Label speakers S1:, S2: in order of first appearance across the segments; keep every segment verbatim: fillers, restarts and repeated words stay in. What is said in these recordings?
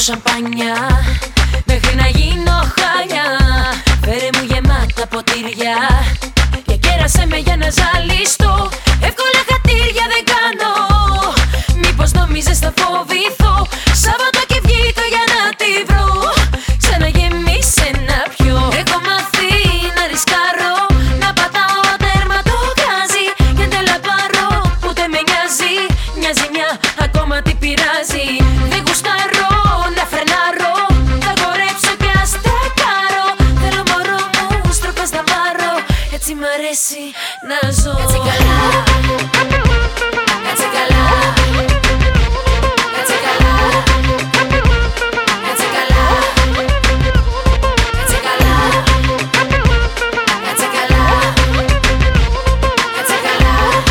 S1: σαμπάνια μέχρι να γίνω χάλια. Φέρε μου γεμάτα ποτήρια και κέρασε με για να ζαλιστώ. Εύκολα χατήρια δεν κάνω. Μήπως νόμιζες θα φοβηθώ? Σάββατο και βγήκα για να τη βρω. Ξαναγεμίσε να πιω. Έχω μάθει να ρισκάρω, να πατάω τέρμα το γκάζι και δεν λαπάρω, ούτε με νοιάζει. Μια ζημιά ακόμα τι πειράζει. Δεν γουστάρω να φρενάρω, θα χορέψω και ας τα κάρω. Θέλω μωρό μου στροφές να βάρω, έτσι μ' αρέσει να ζω. Έτσι καλά, έτσι καλά, έτσι καλά, έτσι καλά, έτσι καλά, έτσι καλά, έτσι καλά.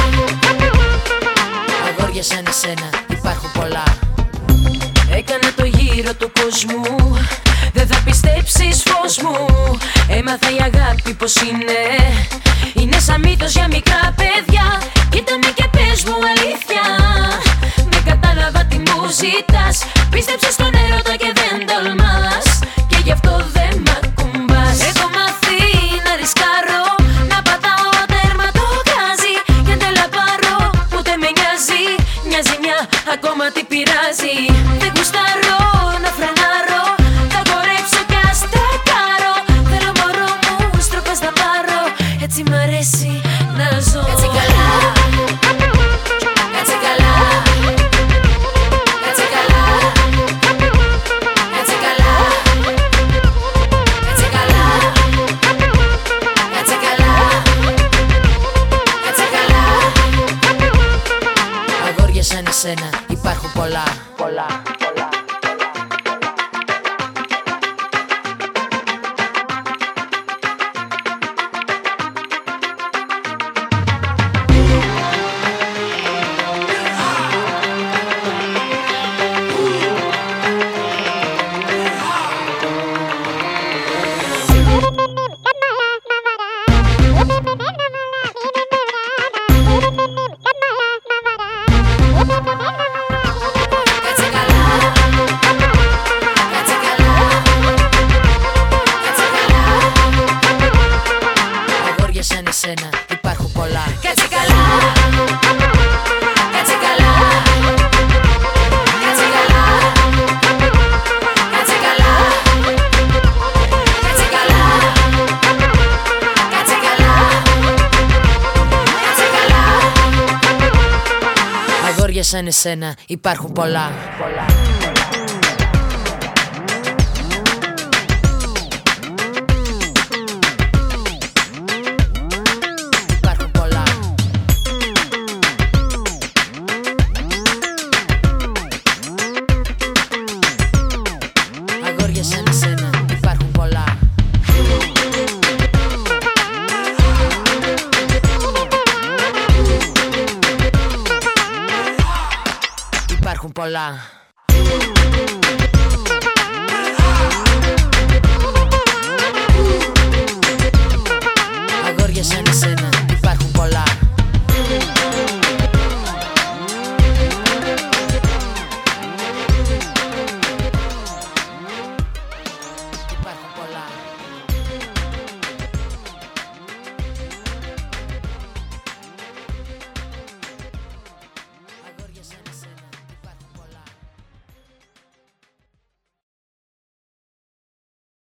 S1: Αγόρια σαν εσένα υπάρχουν πολλά. Έκανα το γύρο του κόσμου, δεν θα πιστέψεις φως μου. Έμαθα η αγάπη πως είναι, είναι σαν μύθος για μικρά παιδιά. Κοίτα με και πες μου αλήθεια, δεν κατάλαβα τι μου ζητάς. Πίστεψες στον έρωτα και δεν τολμάς, και γι' αυτό δεν μ' ακουμπάς. Έχω μάθει να ρισκάρω, να πατάω τέρμα το γκάζι και δεν λαπάρω, ούτε με νοιάζει. Μια ζημιά ακόμα τι πειράζει. Δεν γουστάρω να φρενάρω, θα χορέψω και ας τα κάρω. Θέλω μωρό μου στροφές να βάρω, έτσι μ' αρέσει να ζω. Έτσι καλά, έτσι καλά, έτσι καλά, έτσι καλά, έτσι καλά, έτσι καλά, έτσι καλά. Αγόρια σαν εσένα υπάρχουν πολλά, πολλά, πολλά. Σαν εσένα υπάρχουν πολλά. Κάτσε καλά, κάτσε καλά, κάτσε καλά, κάτσε καλά, κάτσε καλά, κάτσε καλά, κάτσε καλά. Αγόρια σαν εσένα υπάρχουν πολλά, πολλά. Σαν εσένα υπάρχουν πολλά. Υπάρχουν πολλά. Αγόρια σαν εσένα.